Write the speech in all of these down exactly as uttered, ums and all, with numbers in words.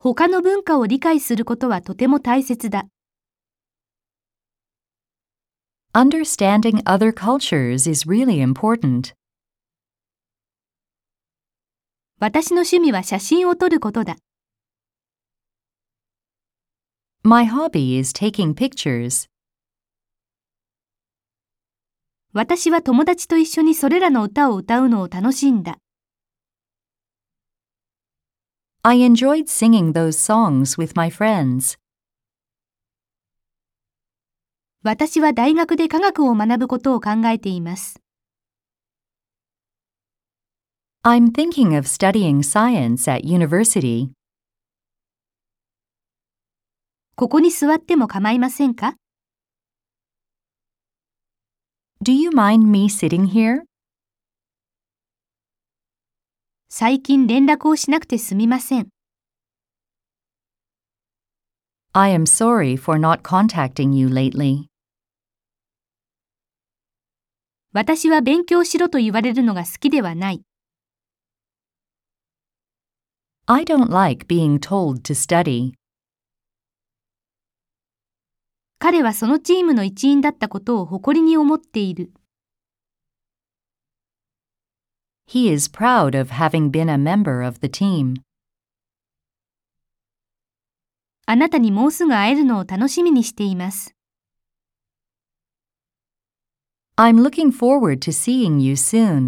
他の文化を理解することはとても大切だ。 Understanding other cultures is really important. 私の趣味は写真を撮ることだ。 My hobby is taking pictures. 私は友達と一緒にそれらの歌を歌うのを楽しんだ。 I enjoyed singing those songs with my friends. 私は大学で科学を学ぶことを考えています。 I'm thinking of studying science at university. ここに座っても構いませんか？ Do you mind me sitting here? 最近連絡をしなくてすみません。 I am sorry for not contacting you lately. 私は勉強しろと言われるのが好きではない。 I don't like being told to study. 彼はそのチームの一員だったことを誇りに思っている。 He is proud of having been a member of the team. あなたにもうすぐ会えるのを楽しみにしています。 I'm looking forward to seeing you soon.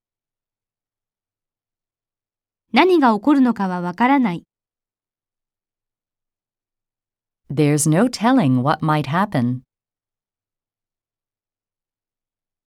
何が起こるのかはわからない。 There's no telling what might happen.